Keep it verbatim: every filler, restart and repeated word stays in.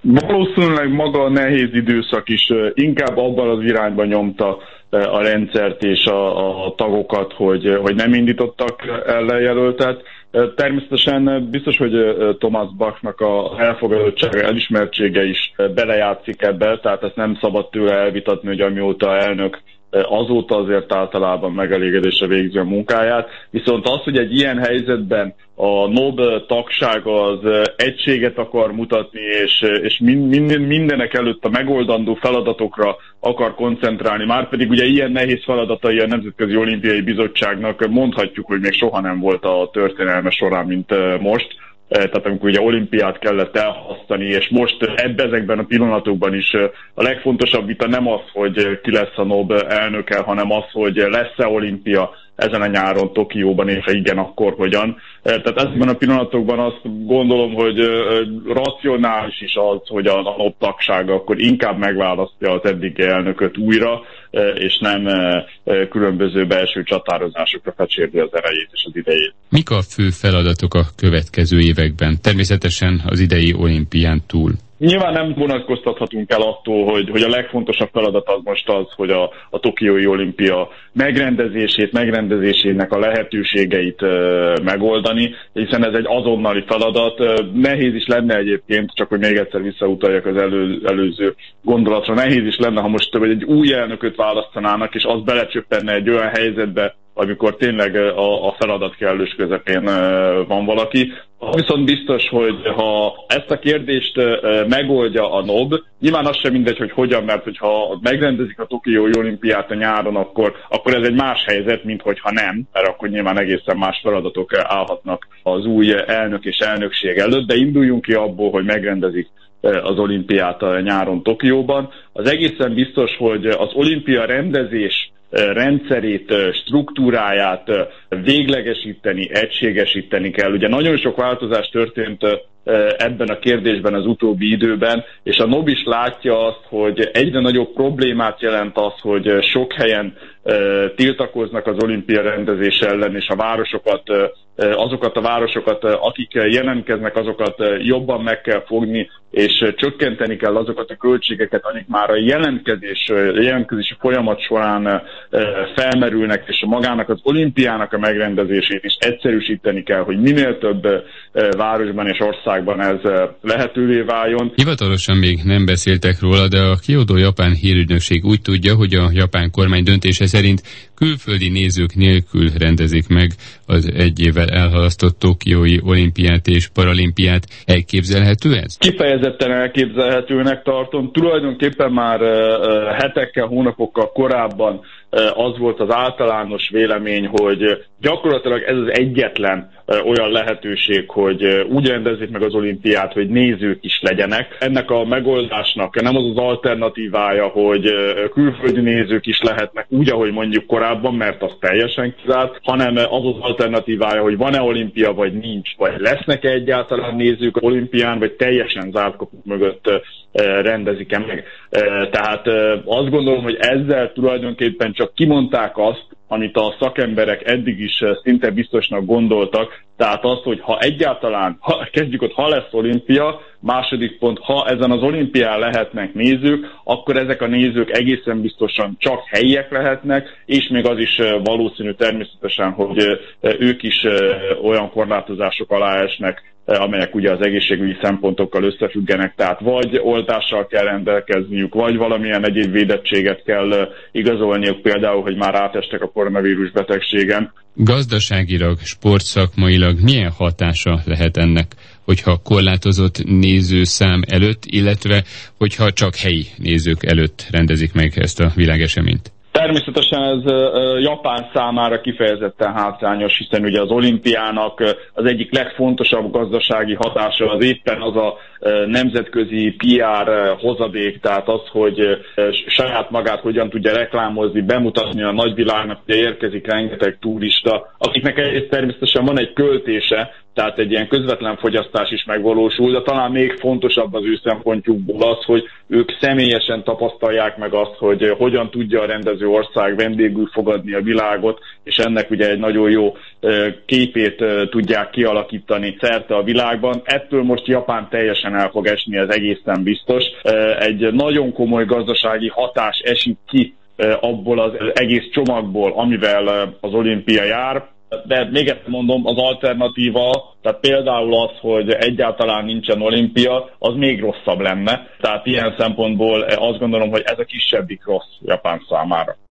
Valószínűleg maga a nehéz időszak is inkább abban az irányban nyomta a rendszert és a, a tagokat, hogy, hogy nem indítottak ellenjelöltet. Természetesen biztos, hogy Thomas Bachnak a elfogadottsága, elismertsége is belejátszik ebbe, tehát ezt nem szabad tőle elvitatni, hogy amióta elnök, azóta azért általában megelégedésre végzi a munkáját. Viszont az, hogy egy ilyen helyzetben a NOB tagsága az egységet akar mutatni, és, és minden, mindenek előtt a megoldandó feladatokra akar koncentrálni, márpedig ugye ilyen nehéz feladatai a Nemzetközi Olimpiai Bizottságnak mondhatjuk, hogy még soha nem volt a történelme során, mint most. Tehát amikor ugye olimpiát kellett elhasztani, és most ebben ezekben a pillanatokban is a legfontosabb vita nem az, hogy ki lesz a NOB elnöke, hanem az, hogy lesz-e olimpia ezen a nyáron Tokióban, és ha igen, akkor hogyan. Tehát ezekben a pillanatokban azt gondolom, hogy racionális is az, hogy a NOB tagsága akkor inkább megválasztja az eddigi elnököt újra, és nem különböző belső csatározásokra fecsérli az erejét és az idejét. Mik a fő feladatok a következő években? Természetesen az idei olimpián túl. Nyilván nem vonatkoztathatunk el attól, hogy, hogy a legfontosabb feladat az most az, hogy a, a Tokiói olimpia megrendezését, megrendezésének a lehetőségeit e, megoldani, hiszen ez egy azonnali feladat. E, nehéz is lenne egyébként, csak hogy még egyszer visszautaljak az elő, előző gondolatra, nehéz is lenne, ha most egy új elnököt választanának, és az belecsöppenne egy olyan helyzetbe, amikor tényleg a, a feladat kellős közepén van valaki. Viszont biztos, hogy ha ezt a kérdést megoldja a NOB, nyilván az sem mindegy, hogy hogyan, mert hogyha megrendezik a Tokiói olimpiát a nyáron, akkor, akkor ez egy más helyzet, mint hogyha nem, mert akkor nyilván egészen más feladatok állhatnak az új elnök és elnökség előtt, de induljunk ki abból, hogy megrendezik az olimpiát a nyáron Tokióban. Az egészen biztos, hogy az olimpia rendezés rendszerét, struktúráját véglegesíteni, egységesíteni kell. Ugye nagyon sok változás történt ebben a kérdésben az utóbbi időben, és a NOB is látja azt, hogy egyre nagyobb problémát jelent az, hogy sok helyen tiltakoznak az olimpia rendezés ellen, és a városokat, azokat a városokat, akik jelentkeznek, azokat jobban meg kell fogni, és csökkenteni kell azokat a költségeket, amik már a jelentkezés, jelentkezési folyamat során felmerülnek, és magának az olimpiának a megrendezését is egyszerűsíteni kell, hogy minél több városban és országban ez lehetővé váljon. Hivatalosan még nem beszéltek róla, de a Kyoto japán hírügynökség úgy tudja, hogy a japán kormány döntése szerint külföldi nézők nélkül rendezik meg az egy évvel elhalasztott tokiói olimpiát és paralimpiát. Elképzelhető ez? Kifejezetten elképzelhetőnek tartom. Tulajdonképpen már hetekkel, hónapokkal korábban az volt az általános vélemény, hogy gyakorlatilag ez az egyetlen olyan lehetőség, hogy úgy rendezzék meg az olimpiát, hogy nézők is legyenek. Ennek a megoldásnak nem az az alternatívája, hogy külföldi nézők is lehetnek úgy, ahogy mondjuk korábban, mert az teljesen kizárt, hanem az az alternatívája, hogy van-e olimpia, vagy nincs, vagy lesznek-e egyáltalán nézők olimpián, vagy teljesen zárt kapuk mögött rendezik-e meg. Tehát azt gondolom, hogy ezzel tulajdonképpen csak kimondták azt, amit a szakemberek eddig is szinte biztosnak gondoltak, tehát azt, hogy ha egyáltalán, ha, kezdjük ott, ha lesz olimpia, második pont, ha ezen az olimpián lehetnek nézők, akkor ezek a nézők egészen biztosan csak helyiek lehetnek, és még az is valószínű természetesen, hogy ők is olyan korlátozások alá esnek, amelyek ugye az egészségügyi szempontokkal összefüggenek, tehát vagy oltással kell rendelkezniük, vagy valamilyen egyéb védettséget kell igazolniuk, például, hogy már átestek a koronavírus betegségen. Gazdaságilag, sportszakmailag milyen hatása lehet ennek, hogyha korlátozott nézőszám előtt, illetve hogyha csak helyi nézők előtt rendezik meg ezt a világeseményt? Természetesen ez Japán számára kifejezetten hátrányos, hiszen ugye az olimpiának az egyik legfontosabb gazdasági hatása az éppen az a nemzetközi pé er hozadék, tehát az, hogy saját magát hogyan tudja reklámozni, bemutatni a nagyvilágnak, hogy érkezik rengeteg turista, akiknek egyrészt természetesen van egy költése, tehát egy ilyen közvetlen fogyasztás is megvalósul, de talán még fontosabb az ő szempontjukból az, hogy ők személyesen tapasztalják meg azt, hogy hogyan tudja a rendező ország vendégül fogadni a világot, és ennek ugye egy nagyon jó képét tudják kialakítani szerte a világban. Ettől most Japán teljesen el fog esni, ez egészen biztos. Egy nagyon komoly gazdasági hatás esik ki abból az egész csomagból, amivel az olimpia jár. De még ezt mondom, az alternatíva, tehát például az, hogy egyáltalán nincsen olimpia, az még rosszabb lenne. Tehát ilyen szempontból azt gondolom, hogy ez a kisebbik rossz Japán számára.